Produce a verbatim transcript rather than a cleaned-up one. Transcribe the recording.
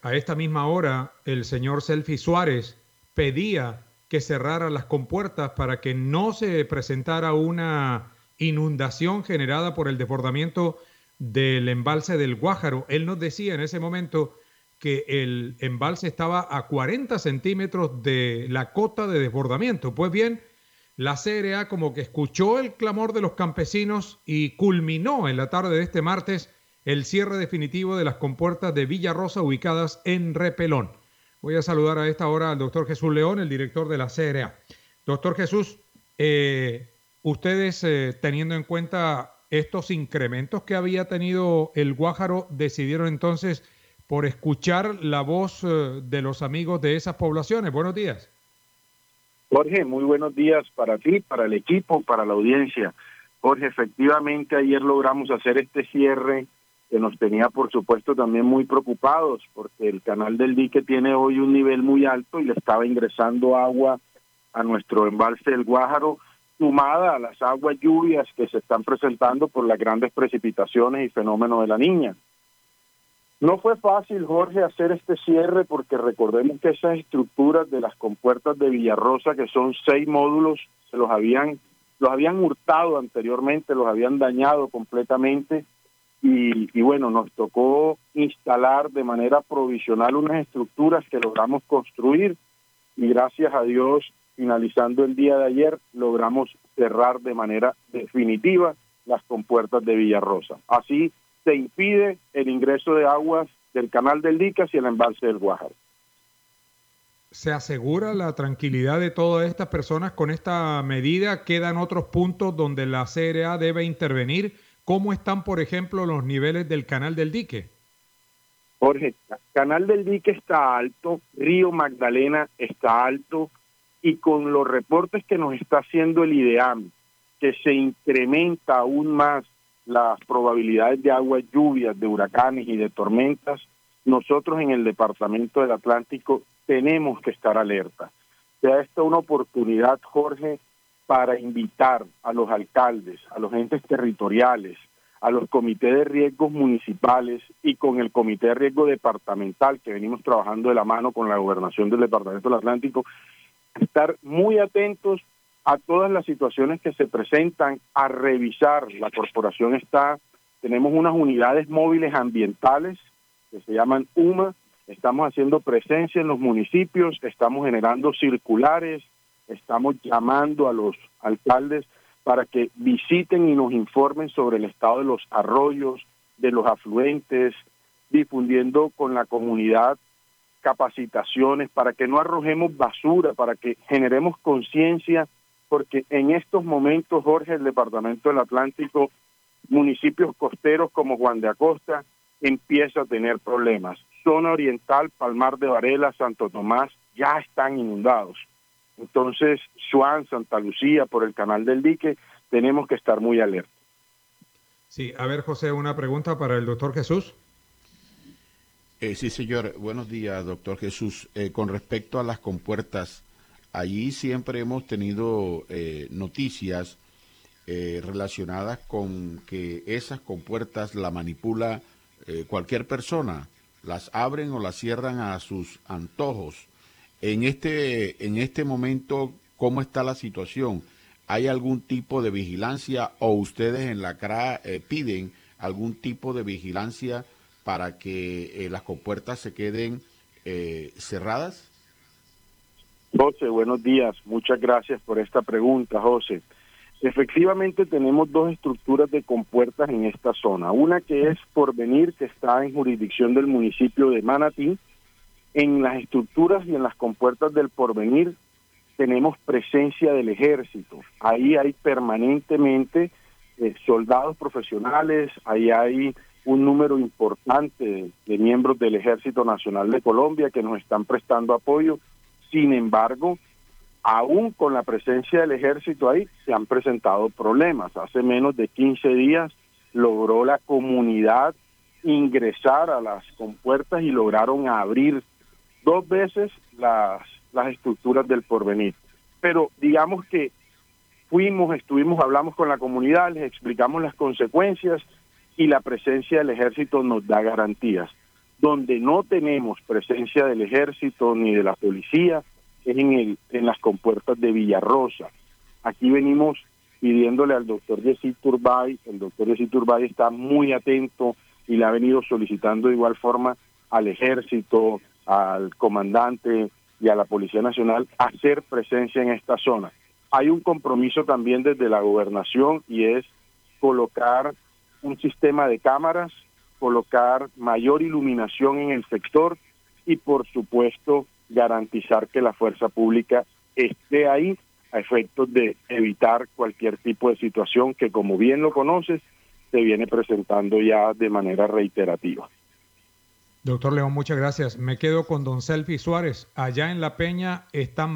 a esta misma hora el señor Selfi Suárez pedía que cerrara las compuertas para que no se presentara una inundación generada por el desbordamiento del embalse del Guájaro. Él nos decía en ese momento que el embalse estaba a cuarenta centímetros de la cota de desbordamiento. Pues bien, la C R A como que escuchó el clamor de los campesinos y culminó en la tarde de este martes el cierre definitivo de las compuertas de Villa Rosa ubicadas en Repelón. Voy a saludar a esta hora al doctor Jesús León, el director de la C R A. Doctor Jesús, eh, ustedes eh, teniendo en cuenta estos incrementos que había tenido el Guájaro, decidieron entonces por escuchar la voz eh, de los amigos de esas poblaciones. Buenos días. Jorge, muy buenos días para ti, para el equipo, para la audiencia. Jorge, efectivamente ayer logramos hacer este cierre que nos tenía, por supuesto, también muy preocupados, porque el canal del dique tiene hoy un nivel muy alto y le estaba ingresando agua a nuestro embalse del Guájaro, sumada a las aguas lluvias que se están presentando por las grandes precipitaciones y fenómeno de la Niña. No fue fácil, Jorge, hacer este cierre porque recordemos que esas estructuras de las compuertas de Villarrosa, que son seis módulos, se los habían, los habían hurtado anteriormente, los habían dañado completamente. Y, y bueno, nos tocó instalar de manera provisional unas estructuras que logramos construir y gracias a Dios, finalizando el día de ayer, logramos cerrar de manera definitiva las compuertas de Villarrosa. Así se impide el ingreso de aguas del canal del dique hacia el embalse del Guájaro. ¿Se asegura la tranquilidad de todas estas personas con esta medida? ¿Quedan otros puntos donde la C R A debe intervenir? ¿Cómo están, por ejemplo, los niveles del canal del dique? Jorge, el canal del dique está alto, Río Magdalena está alto, y con los reportes que nos está haciendo el IDEAM, que se incrementa aún más las probabilidades de aguas, lluvias, de huracanes y de tormentas, nosotros en el Departamento del Atlántico tenemos que estar alerta. Sea esta una oportunidad, Jorge, para invitar a los alcaldes, a los entes territoriales, a los comités de riesgos municipales y con el comité de riesgo departamental, que venimos trabajando de la mano con la gobernación del Departamento del Atlántico, estar muy atentos a todas las situaciones que se presentan, a revisar. La corporación está, tenemos unas unidades móviles ambientales que se llaman U M A, estamos haciendo presencia en los municipios, estamos generando circulares, estamos llamando a los alcaldes para que visiten y nos informen sobre el estado de los arroyos, de los afluentes, difundiendo con la comunidad capacitaciones para que no arrojemos basura, para que generemos conciencia, porque en estos momentos, Jorge, el Departamento del Atlántico, municipios costeros como Juan de Acosta, empieza a tener problemas. Zona oriental, Palmar de Varela, Santo Tomás, ya están inundados. Entonces, Shuán, Santa Lucía, por el canal del dique, tenemos que estar muy alerta. Sí, a ver, José, una pregunta para el doctor Jesús. Eh, sí, señor. Buenos días, doctor Jesús. Eh, con respecto a las compuertas, allí siempre hemos tenido eh, noticias eh, relacionadas con que esas compuertas la manipula eh, cualquier persona, las abren o las cierran a sus antojos. En este, en este momento, ¿cómo está la situación? ¿Hay algún tipo de vigilancia o ustedes en la C R A eh, piden algún tipo de vigilancia para que eh, las compuertas se queden eh, cerradas? José, buenos días. Muchas gracias por esta pregunta, José. Efectivamente tenemos dos estructuras de compuertas en esta zona. Una que es Porvenir, que está en jurisdicción del municipio de Manatí. En las estructuras y en las compuertas del Porvenir tenemos presencia del ejército. Ahí hay permanentemente eh, soldados profesionales, ahí hay un número importante de, de miembros del Ejército Nacional de Colombia que nos están prestando apoyo. Sin embargo, aún con la presencia del ejército ahí, se han presentado problemas. Hace menos de quince días logró la comunidad ingresar a las compuertas y lograron abrir dos veces las, las estructuras del Porvenir. Pero digamos que fuimos, estuvimos, hablamos con la comunidad, les explicamos las consecuencias y la presencia del ejército nos da garantías. Donde no tenemos presencia del ejército ni de la policía es en, el, en las compuertas de Villarrosa. Aquí venimos pidiéndole al doctor Yesid Turbay, el doctor Yesid Turbay está muy atento y le ha venido solicitando de igual forma al ejército, al comandante y a la Policía Nacional hacer presencia en esta zona. Hay un compromiso también desde la gobernación y es colocar un sistema de cámaras, colocar mayor iluminación en el sector y por supuesto garantizar que la fuerza pública esté ahí a efectos de evitar cualquier tipo de situación que, como bien lo conoces, se viene presentando ya de manera reiterativa. Doctor León, muchas gracias. Me quedo con don Selfi Suárez. Allá en La Peña están